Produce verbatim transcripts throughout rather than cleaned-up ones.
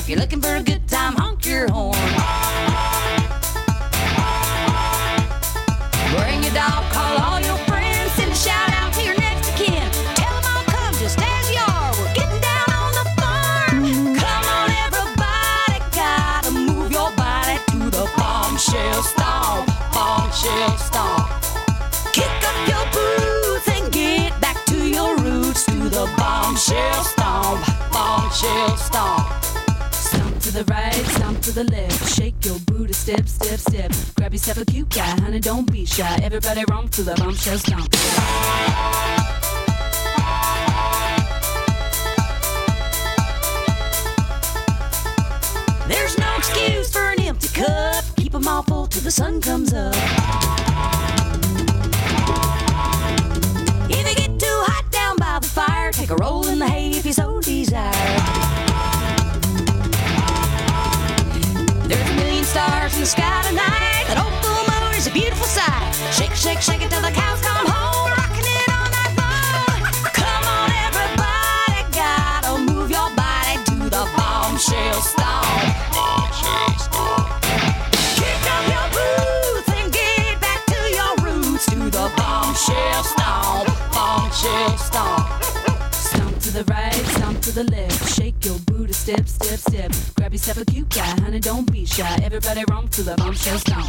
If you're looking for a good time, honk your horn. Bring your dog, call all your friends, send a shout out to your next of kin. Tell them I'll come just as you are. We're getting down on the farm. Come on, everybody, gotta move your body to the bombshell stomp, bombshell stomp. Kick up your boots and get back to your roots, to the bombshell stomp, bombshell stomp. Stomp to the right, stomp to the left. Shake your booty, step, step, step. Grab yourself a cute guy, honey, don't be shy. Everybody romp to the bombshell stomp. There's no excuse for an empty cup. Keep them all full till the sun comes up. If you get too hot down by the fire, take a roll in the hay if you so desire. There's a million stars in the sky tonight. That old full moon is a beautiful sight. Shake, shake, shake it till the cows come home. Rocking it all night long. Come on, everybody, gotta move your body to the bombshell stomp, bombshell stomp. Kick up your boots and get back to your roots, to the bombshell stomp, bombshell stomp. Stomp to the right, stomp to the left. Shake your booty, step, step, step. Grab yourself a cute guy, honey, don't be shy. Everybody romp to the bombshell stomp.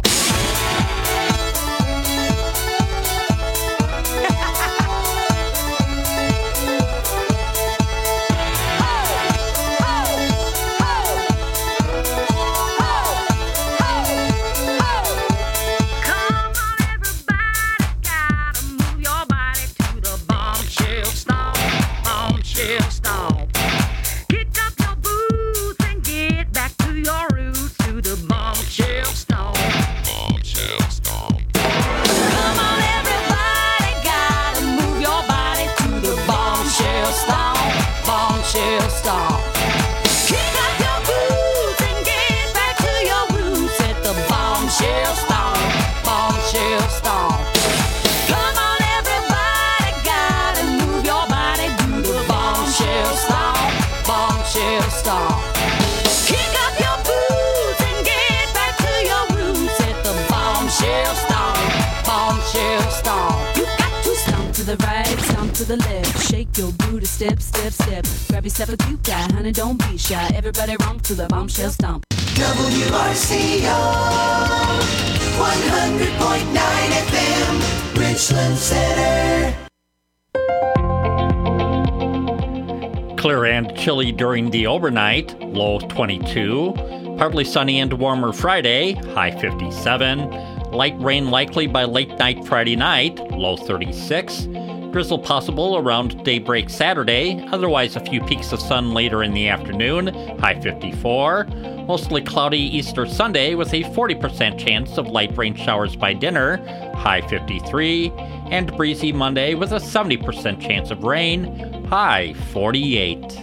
To the left, shake your booty, step, step, step. Grab yourself a cute guy, honey, don't be shy. Everybody romp to the bombshell stomp. W R C O one hundred point nine F M, Richland Center. Clear and chilly during the overnight, low twenty-two. Partly sunny and warmer Friday, high fifty-seven. Light rain likely by late night Friday night, low thirty-six. Drizzle possible around daybreak Saturday, otherwise a few peaks of sun later in the afternoon, high fifty-four. Mostly cloudy Easter Sunday with a forty percent chance of light rain showers by dinner, high fifty-three. And breezy Monday with a seventy percent chance of rain, high forty-eight.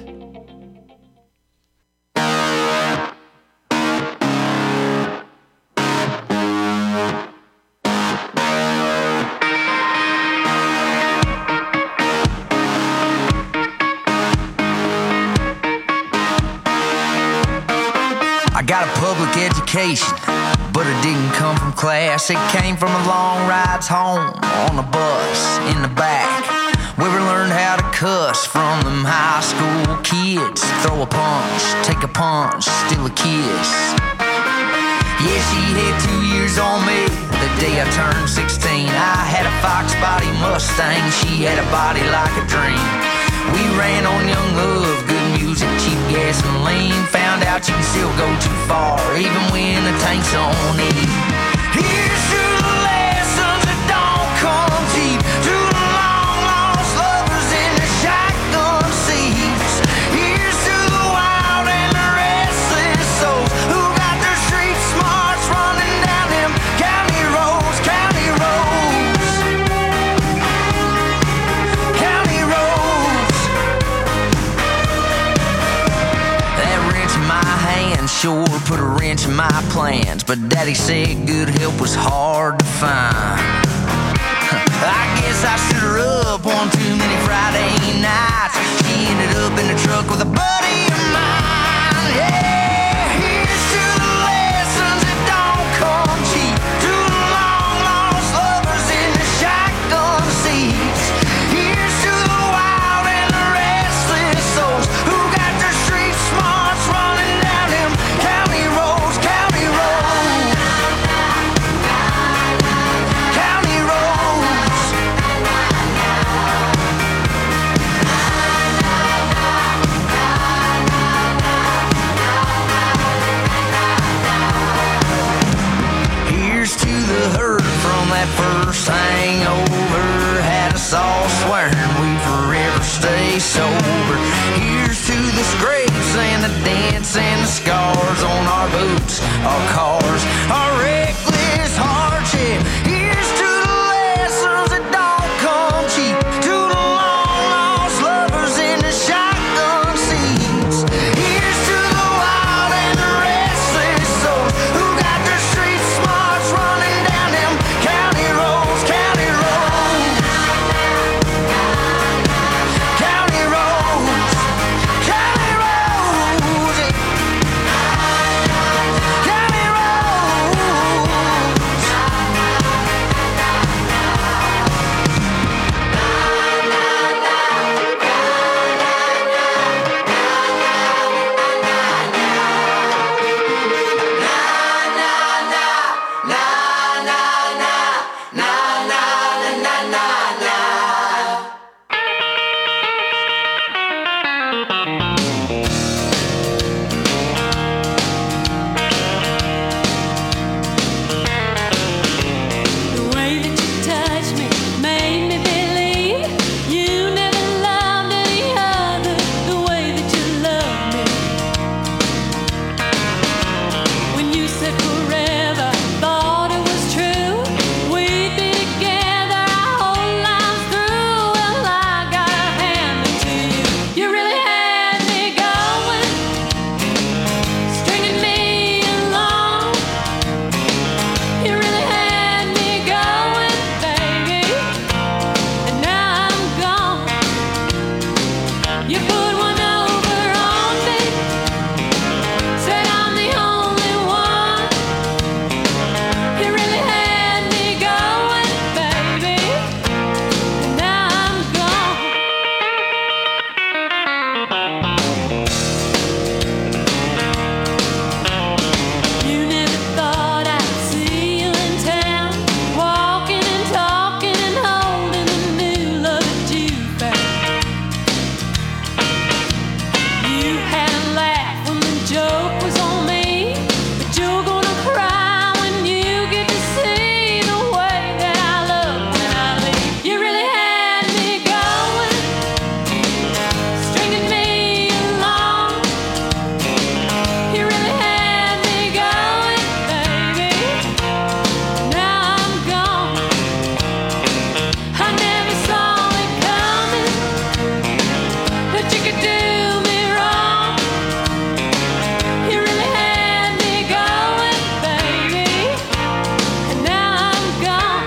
I got a public education, but it didn't come from class. It came from a long rides home on a bus in the back. We were learned how to cuss from them high school kids. Throw a punch, take a punch, steal a kiss. Yeah, she had two years on me the day I turned sixteen. I had a Fox body Mustang, she had a body like a dream. We ran on young love, good music, cheap gasoline. Found out you can still go too far, even when the tank's on E. Here's to the lessons that don't come cheap, to the long lost lovers in the shotgun seats. Here's to the wild and the restless souls who got their street smarts running down them county roads, county roads, county roads. That wrench in my hand sure put a wrench in my plans, but Daddy said good help was hard to find. I guess I stood her up one too many Friday nights. She ended up in the truck with a buddy of mine. Yeah. sober. Here's to the scrapes and the dents and the scars on our boots, our cars, our reckless hardship. Here's to the lessons that don't come cheap, to the long lost lovers in the shotgun seats. Here's to the wild and the restless souls who got their street smarts running down them county roads, county roads, county roads, county roads, county The way that you touched me made me believe you never loved any other the way that you loved me. When you said forever, thought it was true. We'd be together our whole lives through. Well, I gotta hand it to you. You really had me going, stringing me along. You really had me going, baby, and now I'm gone. You put one over on me, said I'm the only one. You really had me going, baby, and now I'm gone. You never thought I'd see you in town, walking and talking and holding the new love that you found. You had a laugh when the joke was on me, but you're gonna cry when you get to see the way that I love when I leave. You really had me going, stringing me along. You really had me going, baby. Now I'm gone. I never saw it coming that you could do me wrong. You really had me going, baby, and now I'm gone.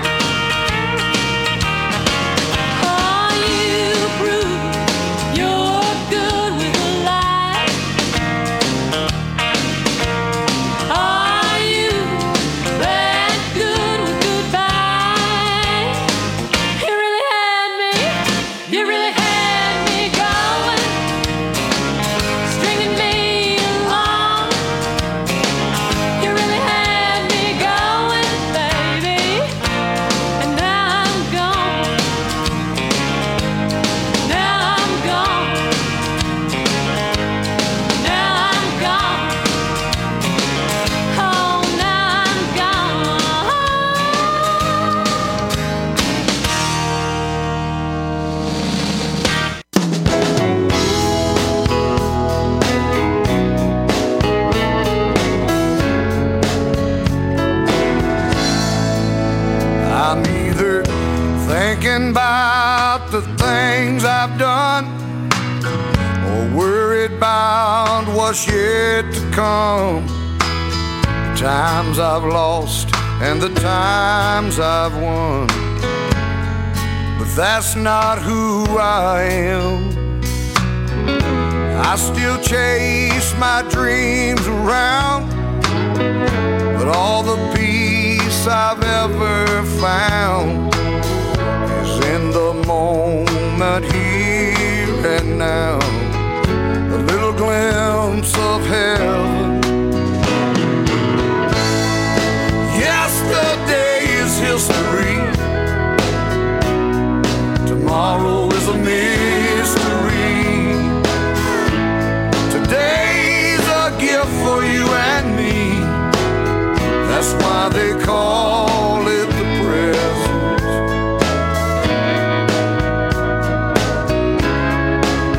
Oh, you prove you're good with a lie. Are you that good with goodbye? You really had me, you really had me going, stringing me along. You really had me going, baby, and now I'm gone. Now I'm gone. Now I'm gone. Oh, now I'm gone. I'm either thinking about the things I've done or worried about what's yet to come. The times I've lost and the times I've won. But that's not who I am. I still chase my dreams around, but all the peace I've ever found is in the moment here and now. A little glimpse of heaven. Yesterday is history. Tomorrow is a mystery. Today's a gift for you and me. That's why they call it the present.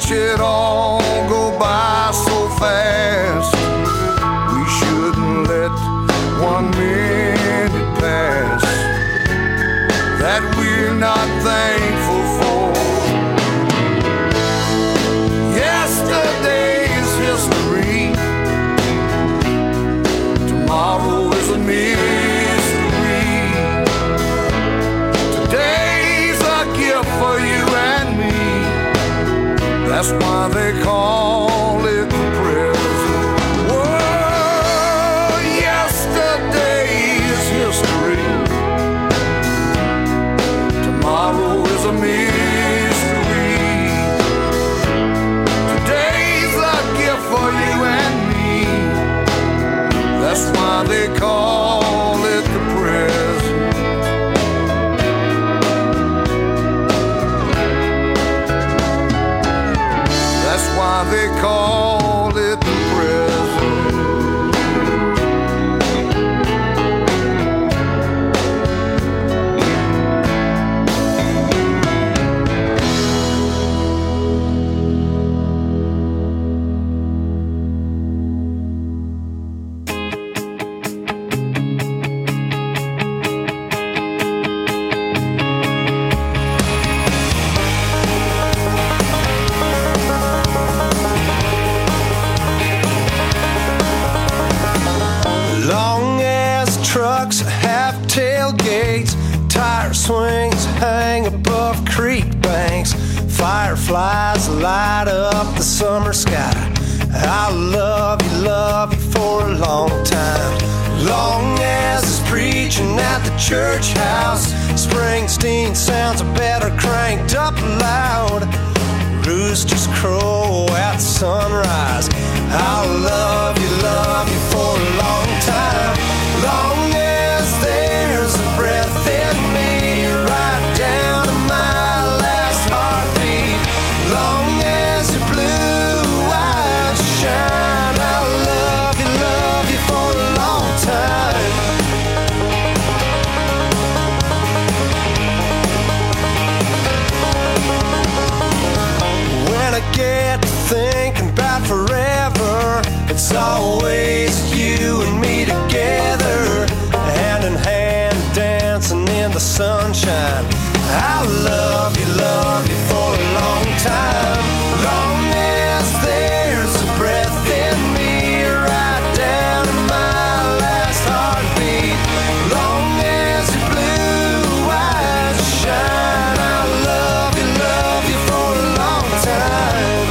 watch it all go by so fast. We shouldn't let one minute pass that we're not thankful for. Yesterday's history, tomorrow is a mystery. Today's a gift for you and me. That's why they call it the present. Whoa, yesterday's history, tomorrow is a mystery. Today's a gift for you and me. That's why they call it the present. That's why they call it the present. Long as trucks have tailgates, tire swings hang above creek banks, fireflies light up the summer sky. I'll love you, love you for a long time. Long as it's preaching at the church house, Springsteen sounds better cranked up loud. Roosters crow at sunrise. I'll love you, love you for a long time. Long as there's a breath in me, right down to my last heartbeat. Long as your blue eyes shine, I'll love you, love you for a long time. When I get to thinking about forever, it's always you and me together, hand in hand, dancing in the sunshine. I'll love you, love you for a long time. Long as there's a breath in me, right down to my last heartbeat. Long as your blue eyes shine, I'll love you, love you for a long time.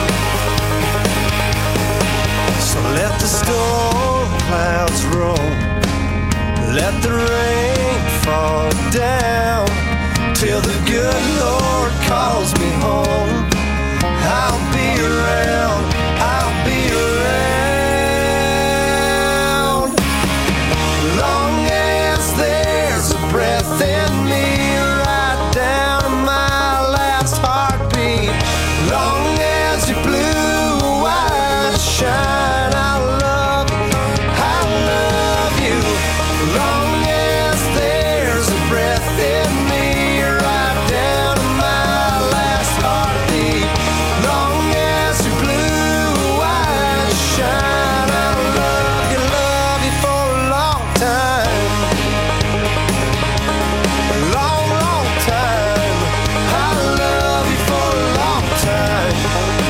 So let the storm clouds roll, let the rain fall down, till the good Lord calls me home. I'll be around, I'll be around. Long as there's a breath in me, right down to my last heartbeat. Long as your blue eyes shine, I'll love you, I'll love you. Long as there's a breath in me, right down to my last heartbeat. Long as your blue eyes shine, I'll love you, love you for a long time. A long, long time. I'll love you for a long time.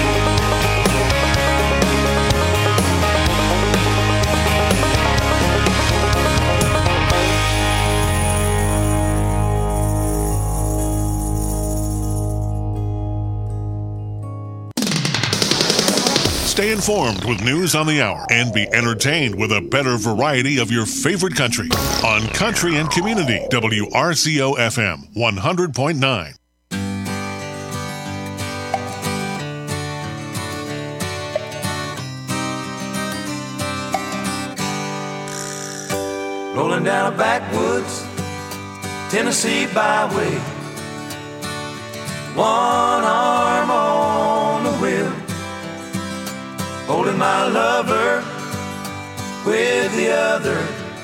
Stay informed with news on the hour and be entertained with a better variety of your favorite country on Country and Community, W R C O F M one hundred point nine. Rolling down a backwoods Tennessee byway, one arm on the wheel, holding my lover with the other,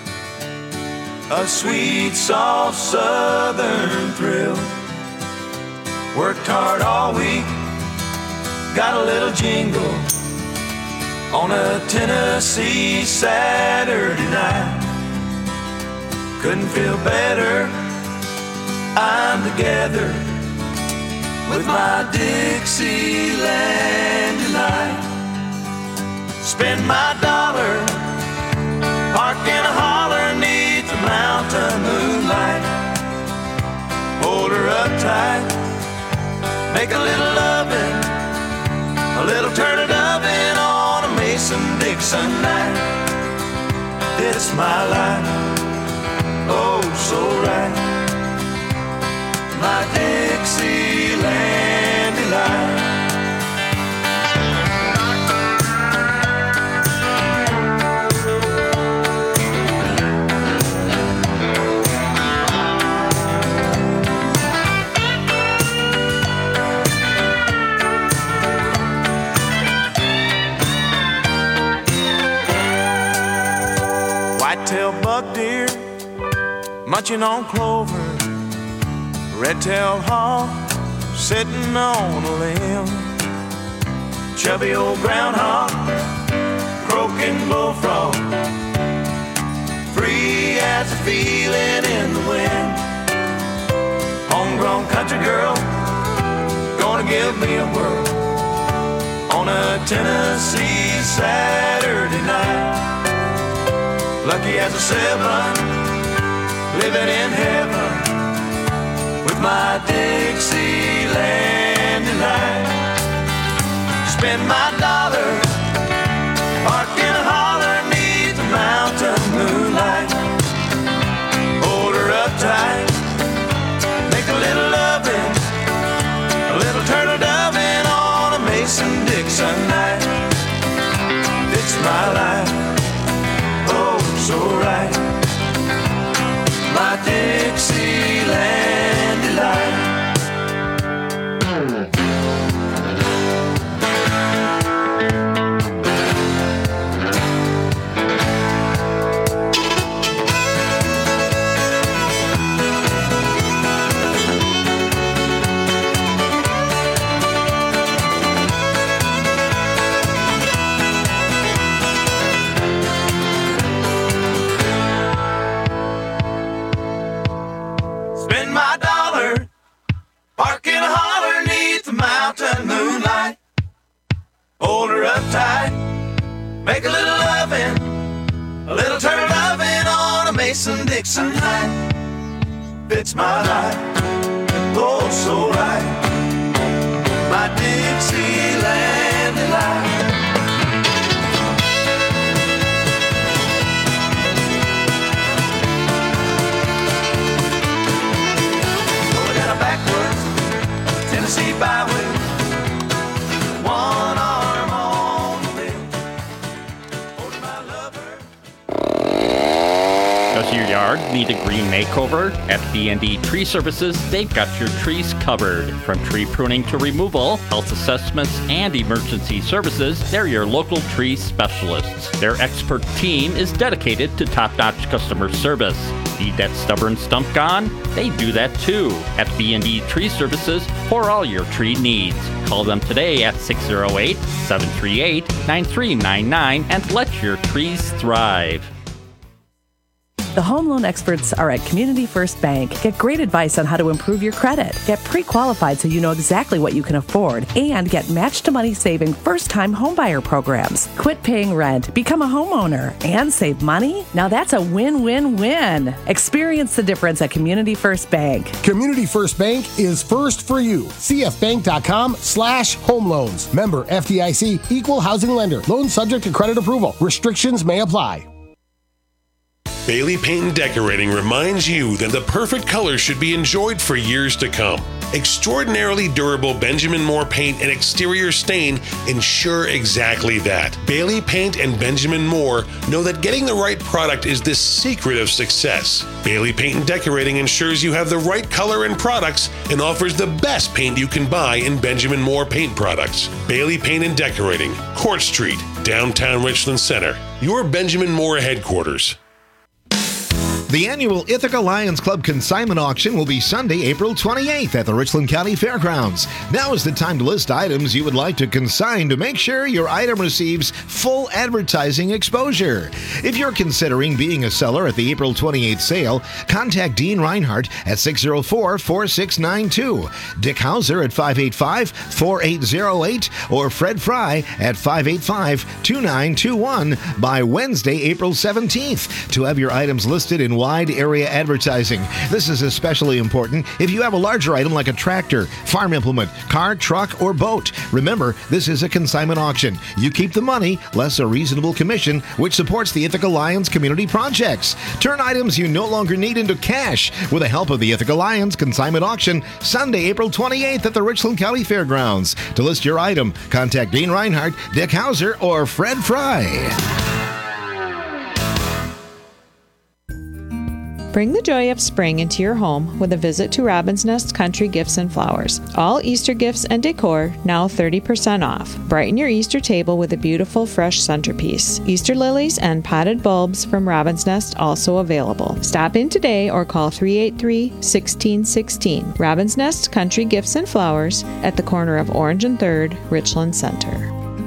a sweet, soft southern thrill. Worked hard all week, got a little jingle on a Tennessee Saturday night. Couldn't feel better, I'm together with my Dixieland delight. Spend my dollar, park in a holler neath the mountain moonlight. Hold her up tight, make a little loving, a little turn it oven on a Mason-Dixon night. It's my life, oh so right, my Dixieland delight. White-tailed buck deer munching on clover, red-tailed hawk sitting on a limb, chubby old groundhog croaking bullfrog, free as a feeling in the wind. Homegrown country girl gonna give me a whirl on a Tennessee Saturday night. Lucky as a seven, living in heaven with my Dixieland delight. Spend my dollar, park in a holler neath the mountain moonlight. Hold her up tight, make a little loving, a little turtle doving on a Mason-Dixon night. It's my life, oh so right, my Dixieland delight. Hold her up tight, make a little loving, a little turtle loving on a Mason-Dixon night. Fits my life, oh so right, my Dixieland delight. Going down a backwoods Tennessee byway, one arm on the limb, holding my lover. Does your yard need a green makeover? At B and D Tree Services, they've got your trees covered. From tree pruning to removal, health assessments, and emergency services, they're your local tree specialists. Their expert team is dedicated to top-notch customer service. Need that stubborn stump gone? They do that too at B and D Tree Services for all your tree needs. Call them today at six oh eight, seven three eight, nine three nine nine and let your trees thrive. The home loan experts are at Community First Bank. Get great advice on how to improve your credit. Get pre-qualified so you know exactly what you can afford. And get match-to-money saving first-time homebuyer programs. Quit paying rent, become a homeowner, and save money? Now that's a win-win-win. Experience the difference at Community First Bank. Community First Bank is first for you. cfbank.com slash home loans. Member F D I C, equal housing lender. Loan subject to credit approval. Restrictions may apply. Bailey Paint and Decorating reminds you that the perfect color should be enjoyed for years to come. Extraordinarily durable Benjamin Moore paint and exterior stain ensure exactly that. Bailey Paint and Benjamin Moore know that getting the right product is the secret of success. Bailey Paint and Decorating ensures you have the right color and products and offers the best paint you can buy in Benjamin Moore paint products. Bailey Paint and Decorating, Court Street, downtown Richland Center. Your Benjamin Moore headquarters. The annual Ithaca Lions Club Consignment Auction will be Sunday, April twenty-eighth at the Richland County Fairgrounds. Now is the time to list items you would like to consign to make sure your item receives full advertising exposure. If you're considering being a seller at the April twenty-eighth sale, contact Dean Reinhardt at six oh four, four six nine two, Dick Hauser at five eight five, four eight zero eight, or Fred Fry at five eight five, two nine two one by Wednesday, April seventeenth to have your items listed in wide area advertising. This is especially important if you have a larger item like a tractor, farm implement, car, truck, or boat. Remember, this is a consignment auction. You keep the money, less a reasonable commission, which supports the Ithaca Lions community projects. Turn items you no longer need into cash with the help of the Ithaca Lions Consignment Auction, Sunday, April twenty-eighth at the Richland County Fairgrounds. To list your item, contact Dean Reinhardt, Dick Hauser, or Fred Fry. Bring the joy of spring into your home with a visit to Robin's Nest Country Gifts and Flowers. All Easter gifts and decor now thirty percent off. Brighten your Easter table with a beautiful fresh centerpiece. Easter lilies and potted bulbs from Robin's Nest also available. Stop in today or call three eight three, one six one six. Robin's Nest Country Gifts and Flowers at the corner of Orange and third, Richland Center.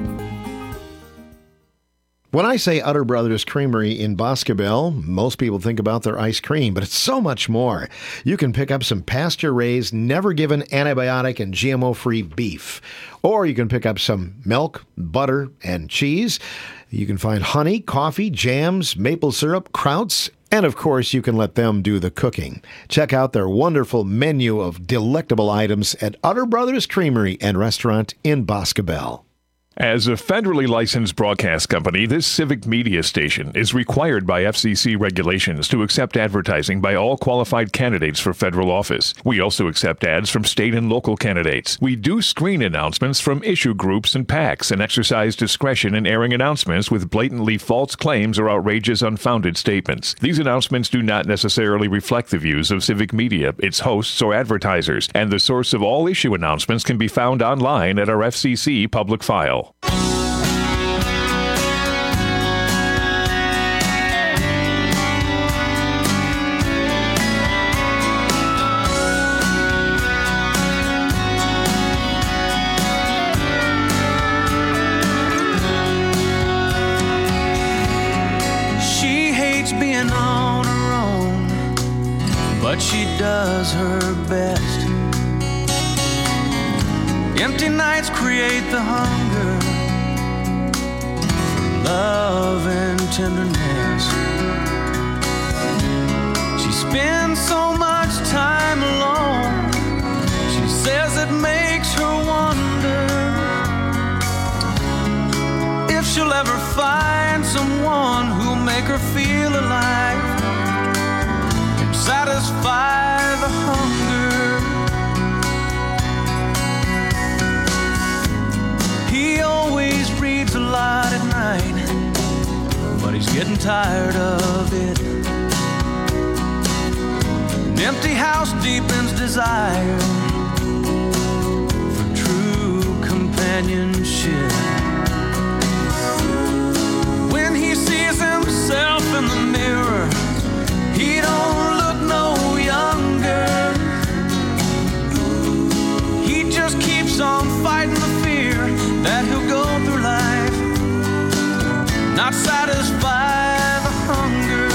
When I say Utter Brothers Creamery in Boscobel, most people think about their ice cream, but it's so much more. You can pick up some pasture-raised, never-given antibiotic and G M O-free beef. Or you can pick up some milk, butter, and cheese. You can find honey, coffee, jams, maple syrup, krauts, and of course, you can let them do the cooking. Check out their wonderful menu of delectable items at Utter Brothers Creamery and Restaurant in Boscobel. As a federally licensed broadcast company, this civic media station is required by F C C regulations to accept advertising by all qualified candidates for federal office. We also accept ads from state and local candidates. We do screen announcements from issue groups and PACs and exercise discretion in airing announcements with blatantly false claims or outrageous, unfounded statements. These announcements do not necessarily reflect the views of civic media, its hosts, or advertisers, and the source of all issue announcements can be found online at our F C C public file. She hates being on her own, but she does her best. Empty nights create the hunger for love and tenderness. She spends so much time alone. She says it makes her wonder if she'll ever find someone who'll make her feel alive and satisfy the hunger. He always reads a lot at night, but he's getting tired of it. An empty house deepens desire for true companionship. When he sees himself in the mirror, he don't look no younger. He just keeps on fighting the fear that he'll go through life, not satisfy the hunger.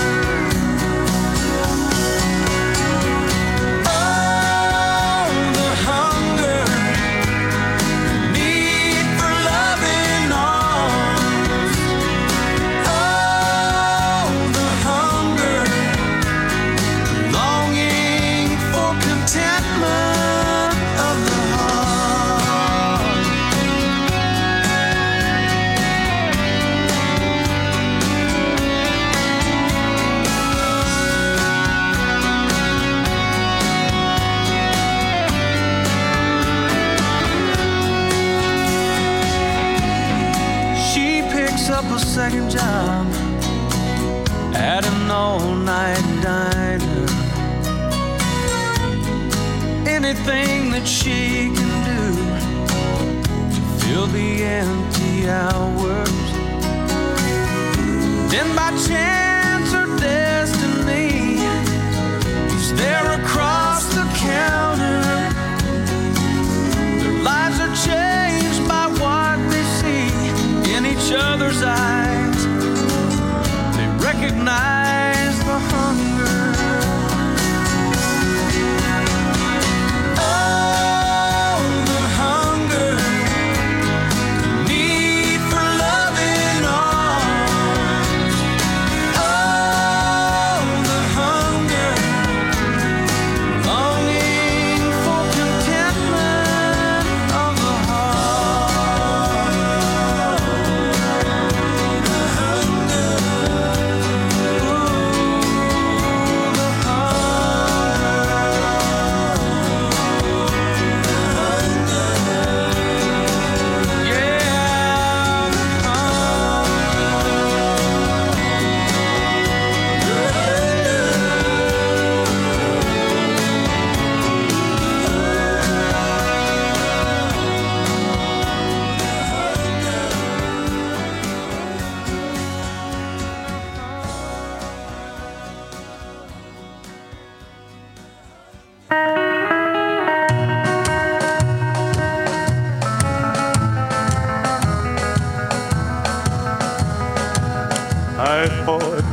Oh, the hunger, the need for loving arms. Oh, the hunger, longing for contentment of the heart. She picks up a second job at an all-night diner. Anything that she can do to fill the empty hours. Then by chance or destiny,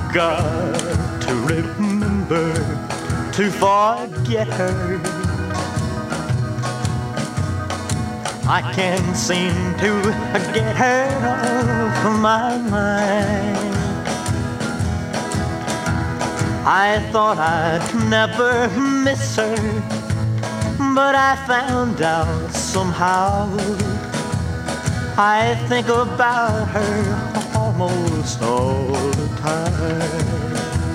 forgot to remember to forget her. I can't seem to get her off my mind. I thought I'd never miss her, but I found out somehow. I think about her almost all the time.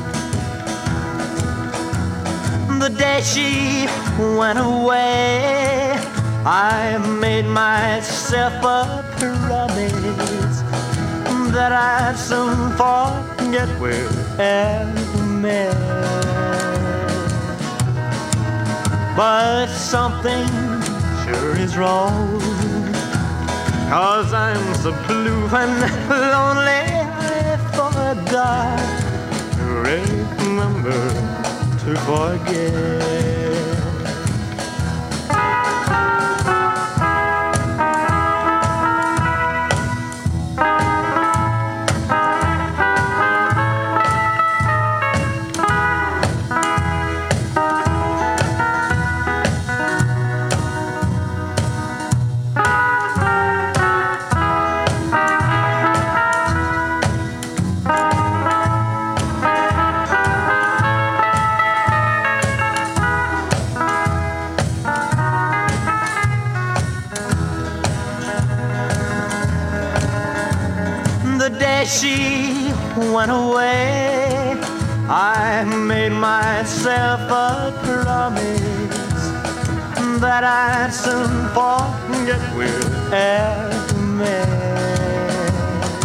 The day she went away, I made myself a promise that I'd soon forget we ever met. But something sure is wrong, 'cause I'm so blue and lonely I forgot to remember to forget. She went away, I made myself a promise that I'd soon forget we ever met.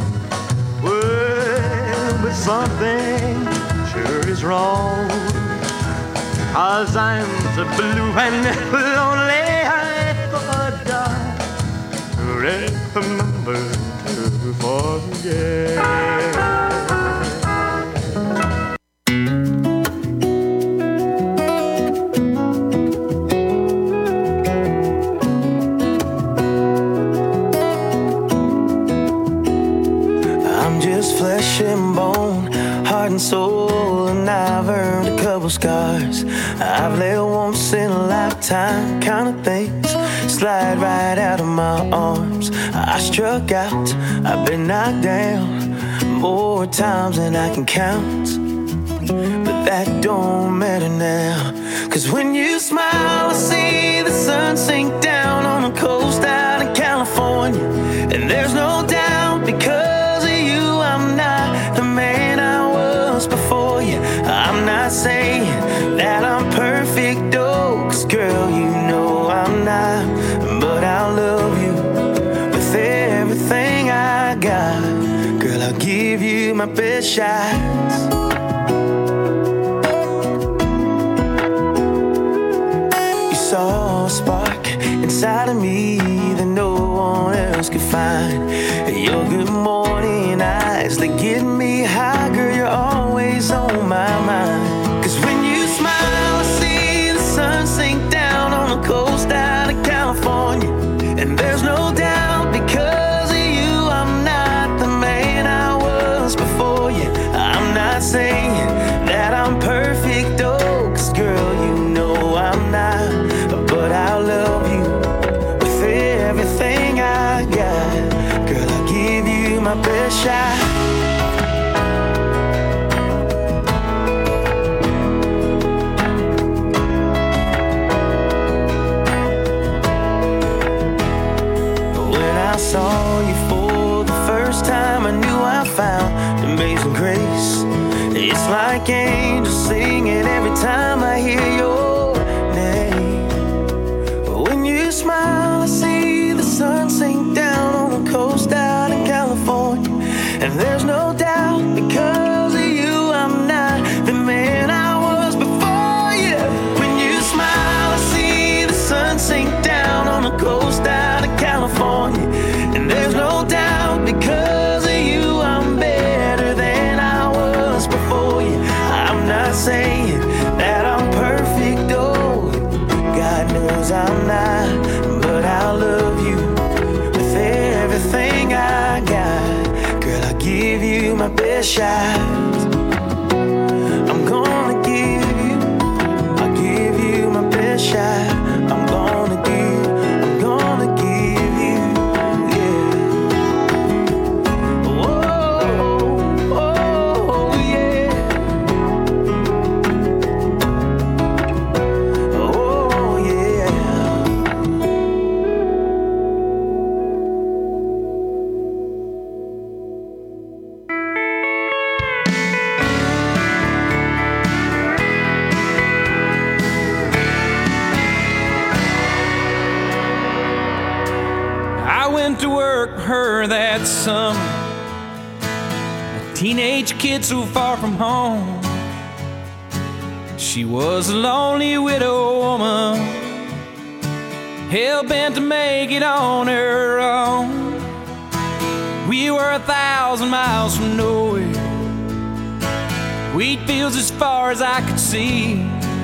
Well, but something sure is wrong, 'cause I'm so blue and lonely I forgot to remember to forget. I'm just flesh and bone, heart and soul, and I've earned a couple scars. I've let once in a lifetime kind of things slide right out of my arms. I struck out, I've been knocked down more times than I can count, but that don't matter now, 'cause when you smile I see the sun sink down on the coast out of California. And there's no doubt, because of you I'm not the man I was before you. I'm not saying that I'm perfect, oh, 'cause girl you know I'm not, but I'll love you with everything I got. Girl, I'll give you my best shots. You saw a spark inside of me that no one else could find. Your good morning eyes, they get me high. Girl, you're always on my mind. 'Cause when you smile I see the sun sink down on the coast out of California. And there's no doubt, because of you I'm not the man I was before you. I'm not saying that I'm perfect, oh, 'cause girl you know I'm not, but I'll love you with everything I got. Girl, I'll give you my best shot. I saw you for the first time, I knew I found amazing grace. It's like angels singing every time I hear your name. When you smile I see the sun sink down on the coast out in California. And there's no doubt, because of you I'm not the man I was before you. When you smile I see the sun sink down on the coast out of California. And there's no doubt, because of you I'm better than I was before you. I'm not saying that I'm perfect, oh, God knows I'm not, but I'll love you with everything I got. Girl, I'll give you my best shot. went to work for her that summer. A teenage kid so far from home. She was a lonely widow woman, hell-bent to make it on her own. We were a thousand miles from nowhere, wheat fields as far as I could see,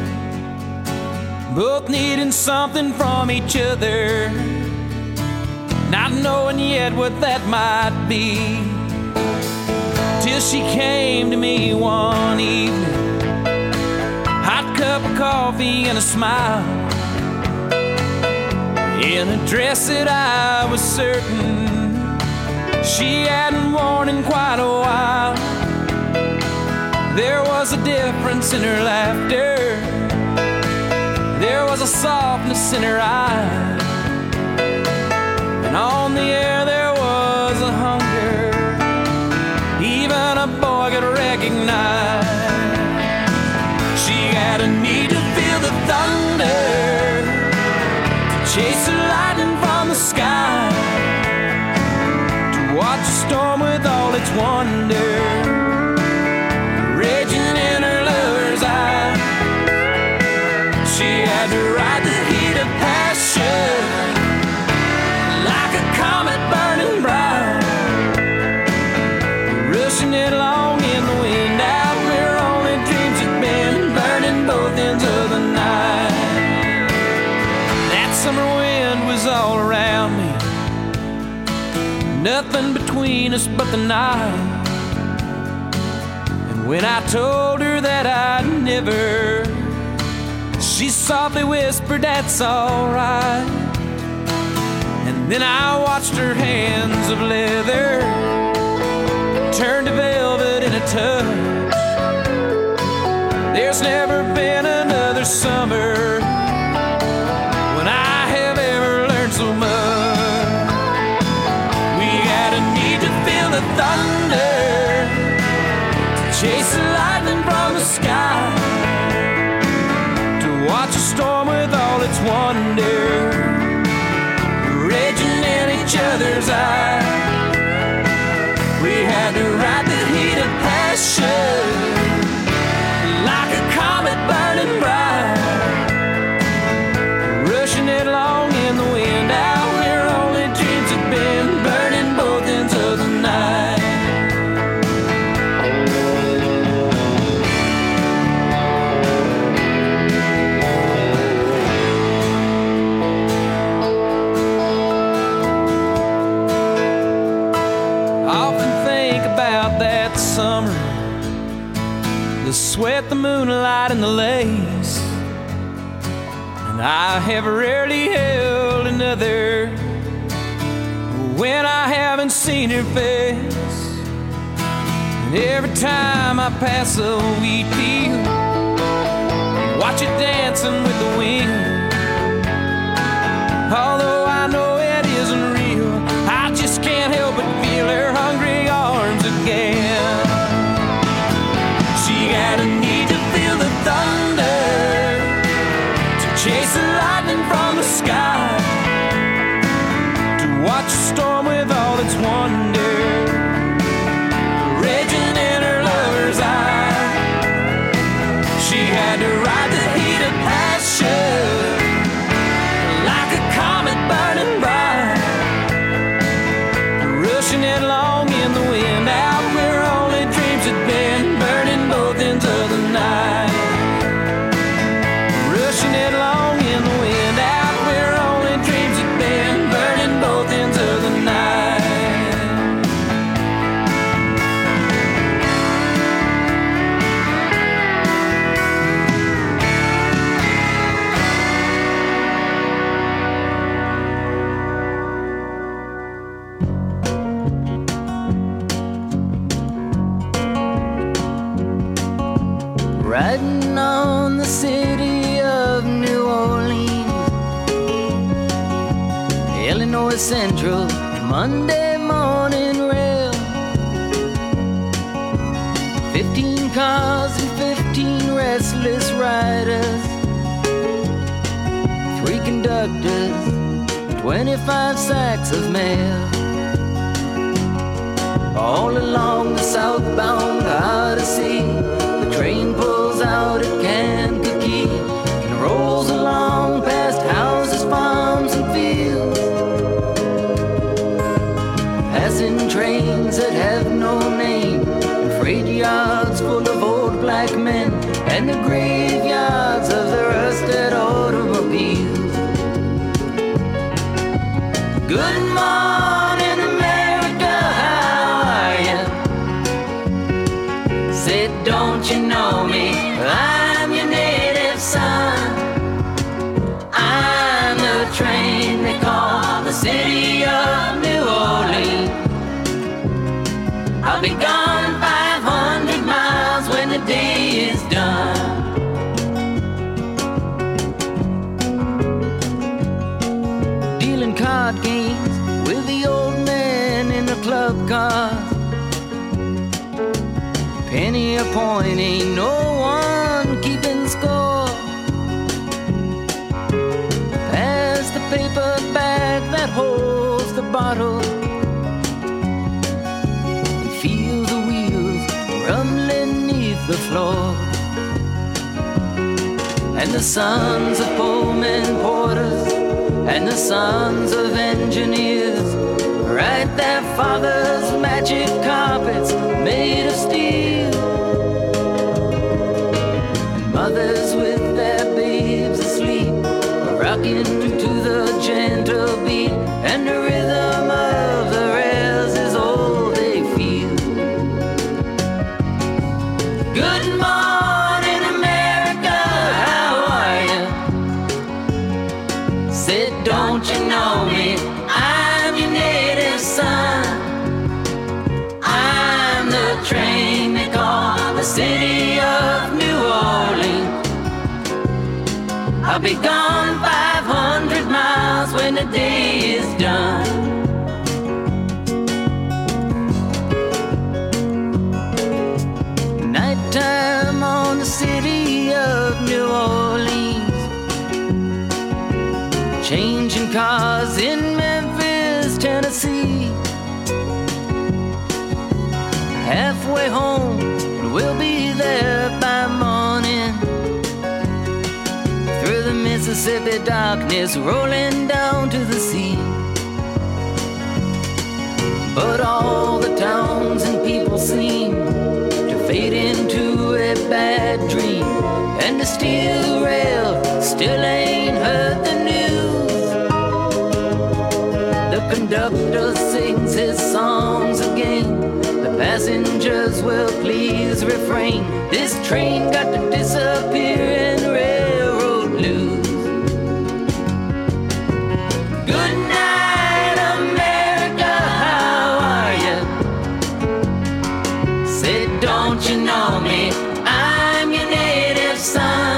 both needing something from each other, not knowing yet what that might be. Till she came to me one evening, hot cup of coffee and a smile, in a dress that I was certain she hadn't worn in quite a while. There was a difference in her laughter, there was a softness in her eye, and on the air there was a hunger even a boy could recognize. She had a need to feel the thunder, to chase the lightning from the sky, to watch a storm with all its wonder raging in her lover's eye. She had to ride the heat of passion like a comet burning bright, rushing it along in the wind out where only dreams had been, burning both ends of the night. That summer wind was all around me, nothing between us but the night. And when I told her that I'd never, she softly whispered, "That's alright." And then I watched her hands of leather turn to velvet in a touch. There's never been another summer when I have ever learned so much. We had a need to feel the thunder, to chase the lightning from the sky, to watch a storm with all its wonder raging in each other's eyes. We had to ride the heat of passion like a comet burning bright, rushing it along in the wind out where only dreams had been, burning both ends of the night. Summer, the sweat, the moonlight, and the lace, and I have rarely held another when I haven't seen her face. And every time I pass a wheat field, watch it dancing with the wind, although I know it isn't real, I just can't help but feel her hungry arms again. She had a need to feel the thunder, to chase the lightning from the sky, to watch a storm with all its wonder raging in her lover's eye. She had to ride the heat of passion like a comet burning bright, rushing it along in the wind out where only dreams had been, burning both ends of the night, rushing it along in the wind out where only dreams had been, burning both ends of the night. Riding on the city of New Orleans, Illinois Central, Monday morning rail. Fifteen cars and fifteen restless riders, three conductors, twenty-five sacks of mail. All along the southbound Odyssey, the train pulls out at Kankakee and rolls along past houses, farms, and fields, passing trains that have no name, and freight yards full of old black men, and the graveyards of the rusted automobiles. Good morning, America, how are you? Said, don't you know me? I'm your native son. I'm the train they call the city of New Orleans. I'll be gone five hundred miles when the day is done. Dealing card games with the old man in the club cars. Penny a point, ain't no one keeping score. Pass the paper bag that holds the bottle, and feel the wheels rumbling neath the floor. And the sons of Pullman porters and the sons of engineers write their fathers' magic carpets made of steel. And mothers with their babes asleep are rocking to the gentle beat, and the rhythm of the rails is all they feel. Good morning, America, how are you? Said, don't you know me? I'm your native son. I'm the train they call the city of New Orleans. I'll be gone five hundred miles when the day is done. Nighttime on the city of New Orleans, changing cars in Memphis, Tennessee. Halfway home, and we'll be there by morning. Through the Mississippi darkness, rolling down to the sea. But all the towns and people seem to fade into a bad dream, and the steel rail still ain't heard the news. The conductor sings his songs again, the passengers will please refrain. This train got to disappear in railroad blues. Good night, America, how are you? Said, don't you know me? I'm your native son.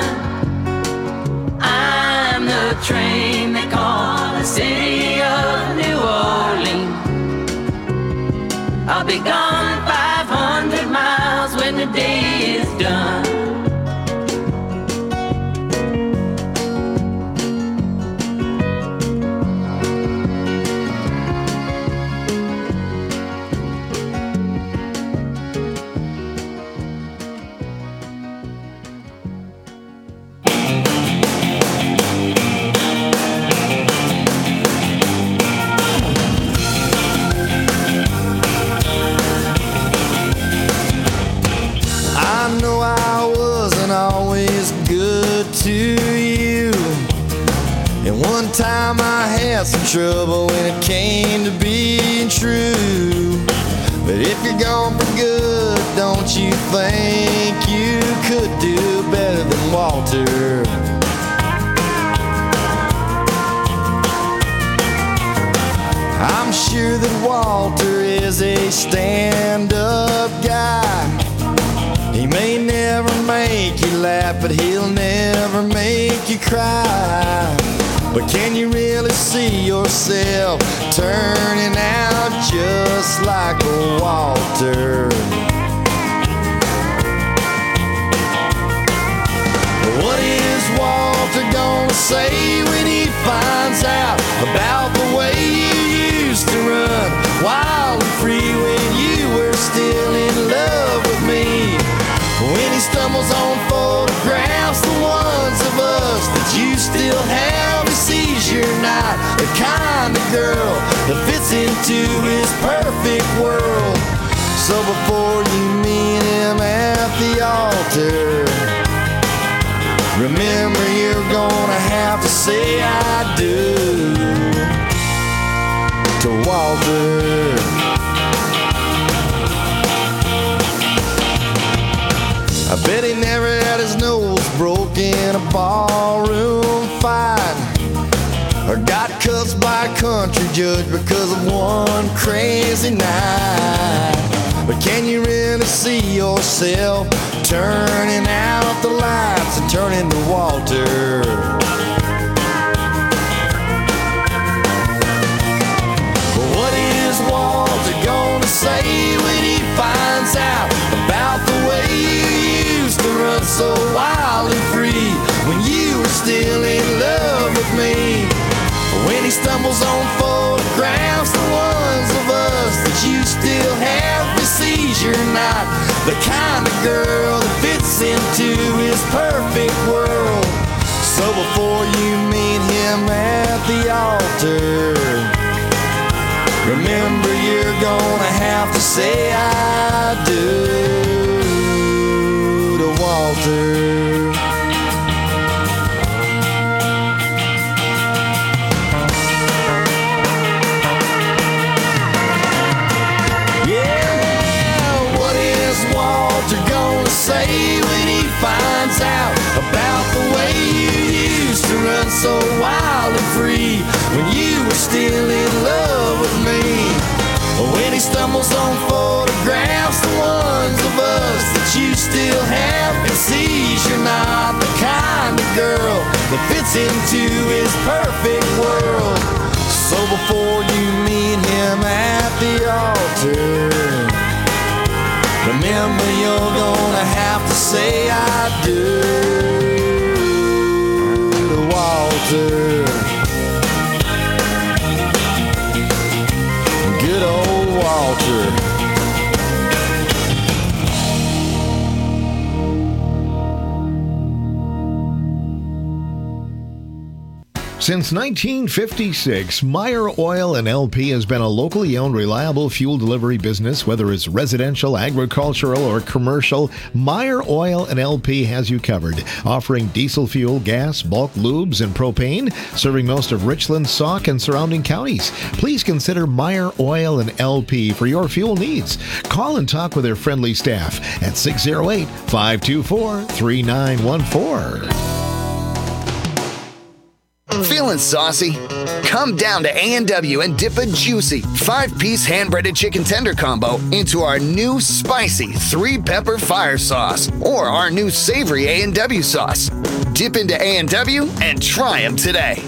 I'm the train they call the city of New Orleans. I'll be gone five hundred miles when the day is done. To you. And one time I had some trouble when it came to being true. But if you're gone for good, don't you think you could do better than Walter? I'm sure that Walter is a stand-up guy. He may never make you laugh, but he'll never make you cry. But can you really see yourself turning out just like a Walter? What is Walter gonna say when he finds out about the into his perfect world. So before you meet him at the altar, remember you're gonna have to say I do to Walter. I bet he never had his nose broke in a ballroom fight, or got cussed by a country judge because of one crazy night. But can you really see yourself turning out the lights and turning to Walter? But what is Walter gonna say when he finds out about the way you used to run so wild and free when you were still in love with me? When he stumbles on photographs, the ones of us that you still have, he sees you're not the kind of girl that fits into his perfect world. So before you meet him at the altar, remember you're gonna have to say I do to Walter. Say when he finds out about the way you used to run so wild and free when you were still in love with me? When he stumbles on photographs, the ones of us that you still have, and sees you're not the kind of girl that fits into his perfect world. So before you meet him at the altar, remember you're gonna have to say I do to Walter. Good old Walter. Since nineteen fifty-six, Meyer Oil and L P has been a locally owned, reliable fuel delivery business. Whether it's residential, agricultural, or commercial, Meyer Oil and L P has you covered. Offering diesel fuel, gas, bulk lubes, and propane, serving most of Richland, Sauk, and surrounding counties. Please consider Meyer Oil and L P for your fuel needs. Call and talk with their friendly staff at six oh eight, five two four, three nine one four. Feeling saucy? Come down to A and W and dip a juicy five-piece hand-breaded chicken tender combo into our new spicy three-pepper fire sauce or our new savory A and W sauce. Dip into A and W and try them today.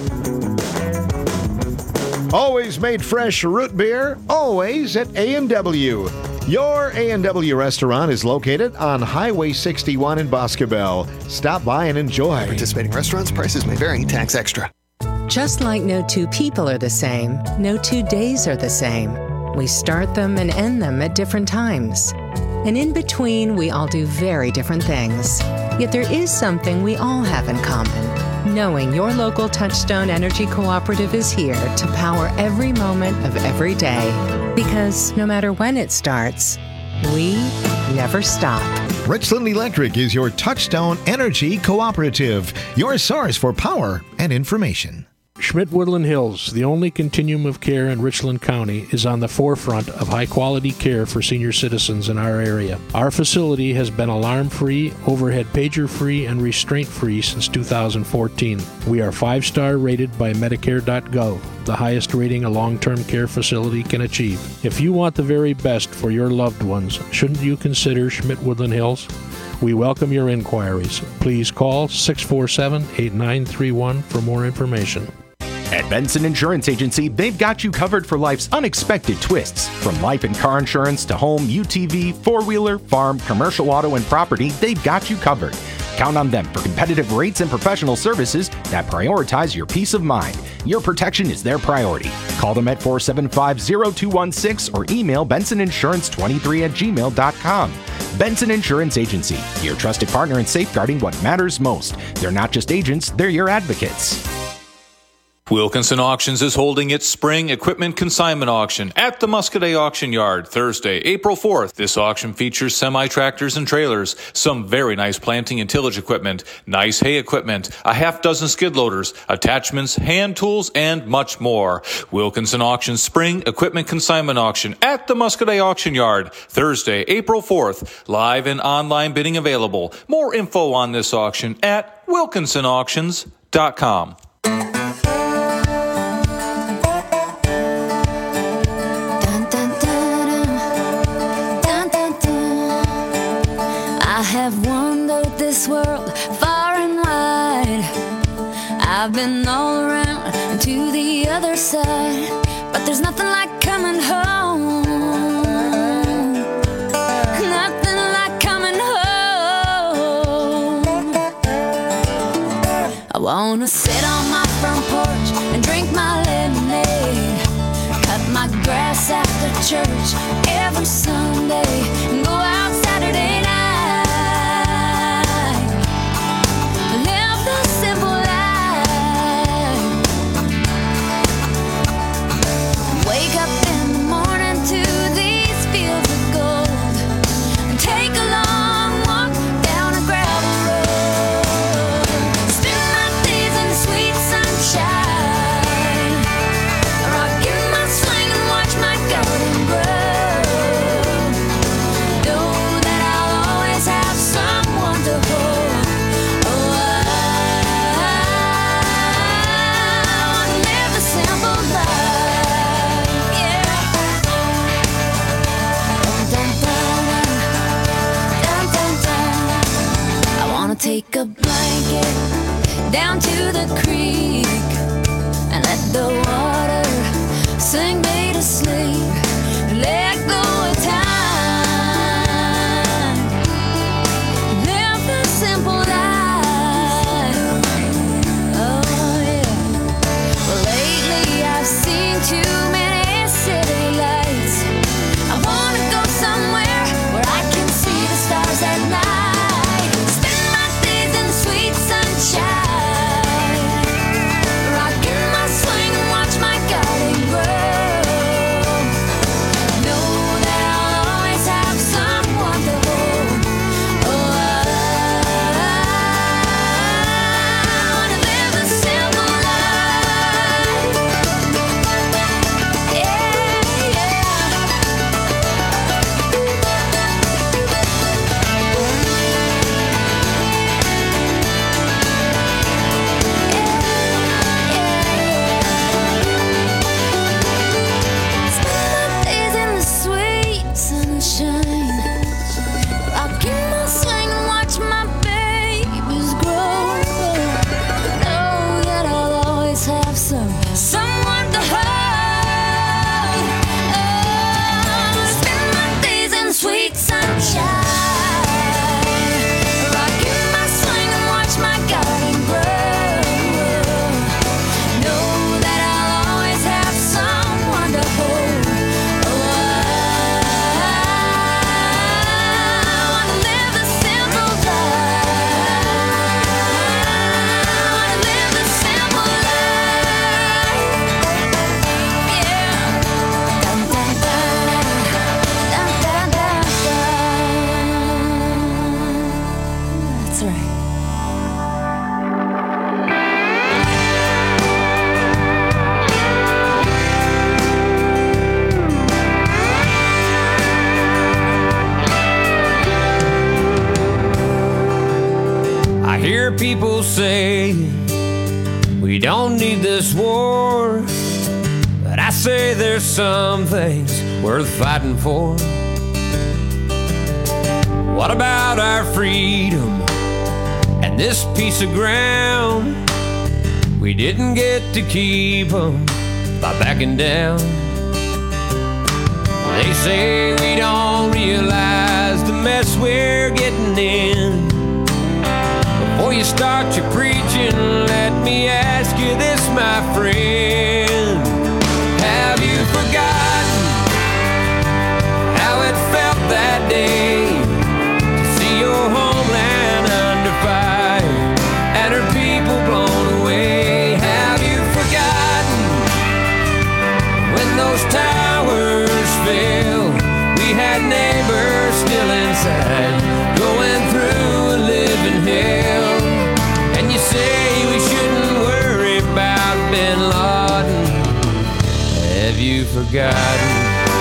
Always made fresh root beer, always at A and W. Your A and W restaurant is located on Highway sixty-one in Boscobel. Stop by and enjoy. Participating restaurants, prices may vary, tax extra. Just like no two people are the same, no two days are the same. We start them and end them at different times. And in between, we all do very different things. Yet there is something we all have in common. Knowing your local Touchstone Energy Cooperative is here to power every moment of every day. Because no matter when it starts, we never stop. Richland Electric is your Touchstone Energy Cooperative, your source for power and information. Schmidt Woodland Hills, the only continuum of care in Richland County, is on the forefront of high-quality care for senior citizens in our area. Our facility has been alarm-free, overhead pager-free, and restraint-free since two thousand fourteen. We are five-star rated by Medicare dot gov, the highest rating a long-term care facility can achieve. If you want the very best for your loved ones, shouldn't you consider Schmidt Woodland Hills? We welcome your inquiries. Please call six four seven, eight nine three one for more information. At Benson Insurance Agency, they've got you covered for life's unexpected twists. From life and car insurance to home, U T V, four-wheeler, farm, commercial auto, and property, they've got you covered. Count on them for competitive rates and professional services that prioritize your peace of mind. Your protection is their priority. Call them at four seven five, zero two one six or email benson insurance twenty-three at gmail dot com. Benson Insurance Agency, your trusted partner in safeguarding what matters most. They're not just agents, they're your advocates. Wilkinson Auctions is holding its spring equipment consignment auction at the Muscoda Auction Yard Thursday, April fourth. This auction features semi-tractors and trailers, some very nice planting and tillage equipment, nice hay equipment, a half dozen skid loaders, attachments, hand tools, and much more. Wilkinson Auctions spring equipment consignment auction at the Muscoda Auction Yard Thursday, April fourth. Live and online bidding available. More info on this auction at wilkinson auctions dot com. I have wandered this world far and wide. I've been all around and to the other side, but there's nothing like coming home. Nothing like coming home. I wanna sit on my front porch and drink my lemonade, cut my grass after church every Sunday, and go out Saturday night. Take a blanket down to the creek and let the water sing me to sleep. Let go of time. Live the simple life. Oh yeah. Well, lately I've seen too many city lights. I wanna go somewhere where I can see the stars at night. People say we don't need this war, but I say there's some things worth fighting for. What about our freedom and this piece of ground? We didn't get to keep them by backing down. They say we don't realize the mess we're getting in. Before you start your preaching, let me ask you this, my friend. Have you forgotten how it felt that day to see your homeland under fire and her people blown away? Have you forgotten forgotten.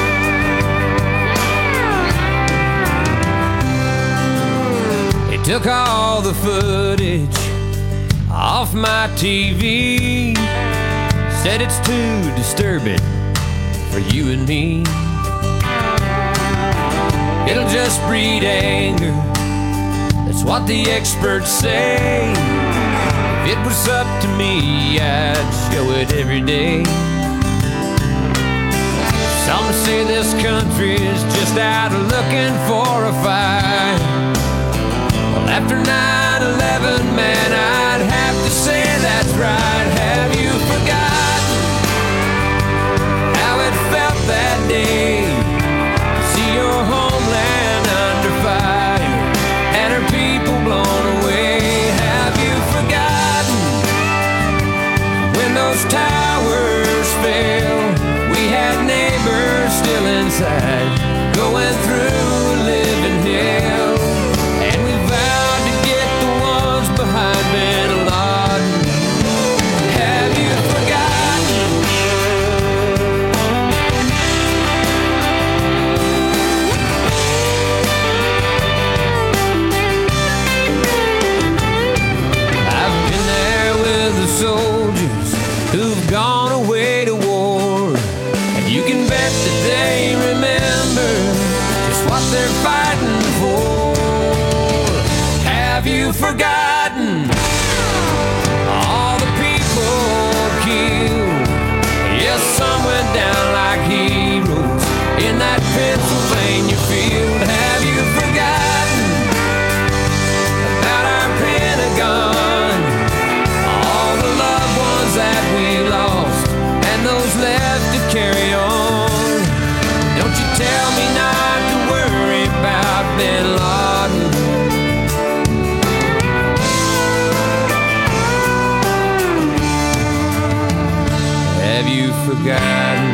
They took all the footage off my T V, said it's too disturbing for you and me. It'll just breed anger, that's what the experts say. If it was up to me, I'd show it every day. Some say this country is just out looking for a fight. Well, after nine eleven, man, I'd have to say that's right. Have you forgotten how it felt that day to see your homeland under fire and her people blown away? Have you forgotten when those towers fell? We had neighbors still inside, going through living hell, and we vowed to get the ones behind Bin Laden. Have you forgotten? I've been there with the soldiers who've gone away to war, and you can bet that they remember just what they're fighting for. Have you forgotten all the people killed? Yes, some went down like heroes in that Pennsylvania field. Have you forgotten about our Pentagon, all the loved ones that we lost and those left to carry on? Don't you tell me not to worry about Bin Laden. Have you forgotten?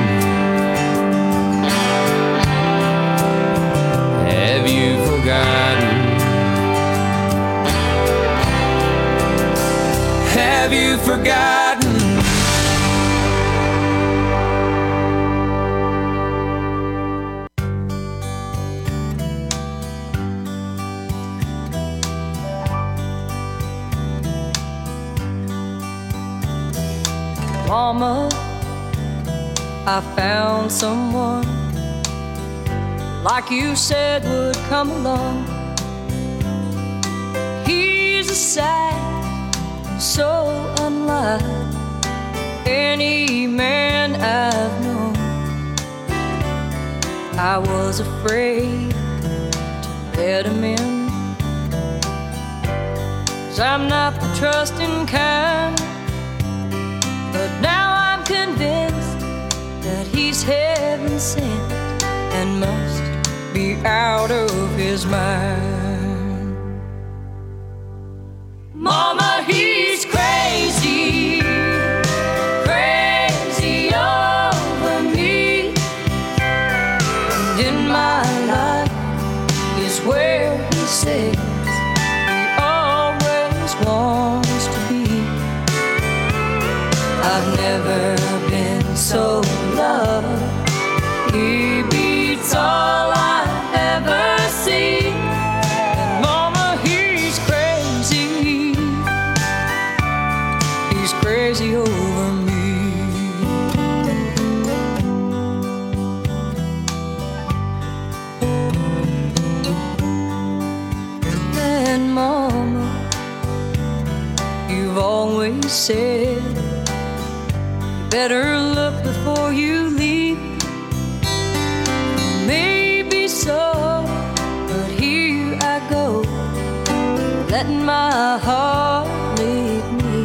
Have you forgotten? Have you forgotten? Mama, I found someone like you said would come along. He's a sight so unlike any man I've known. I was afraid to let him in, 'cause I'm not the trusting kind. But now I'm convinced that he's heaven sent and must be out of his mind. Mama, he's crazy, crazy over me. And in my life is where he says he always wants to be. I've never been so loved. He beats all I've ever seen. And Mama, he's crazy. He's crazy over me. And Mama, you've always said better look before you leave. Maybe so, but here I go, letting my heart lead me.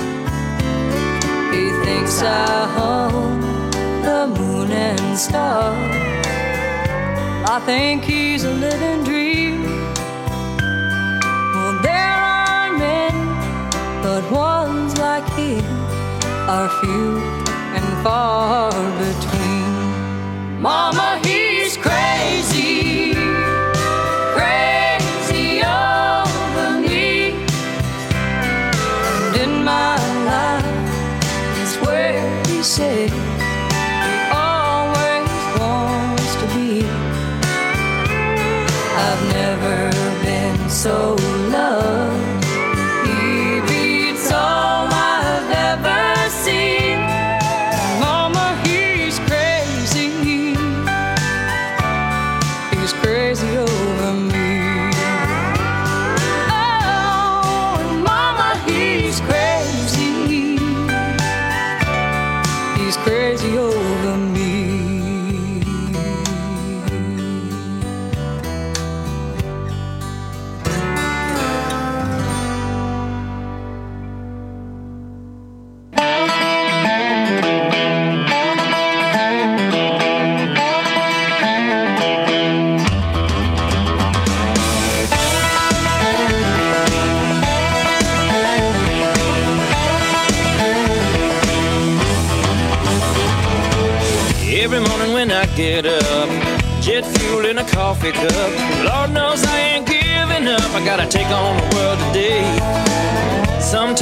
He thinks I hung the moon and stars. I think he's a living dream. Well, there are many, but ones like him are few and far between. Mama, he's crazy, crazy over me. And in my life is where he said he always so loved. He beats all I've ever seen. Mama, he's crazy. He's crazy over me. Oh, Mama, he's crazy. He's crazy over me. Every morning when I get up, jet fuel in a coffee cup. Lord knows I ain't giving up. I gotta take on the world today. Sometimes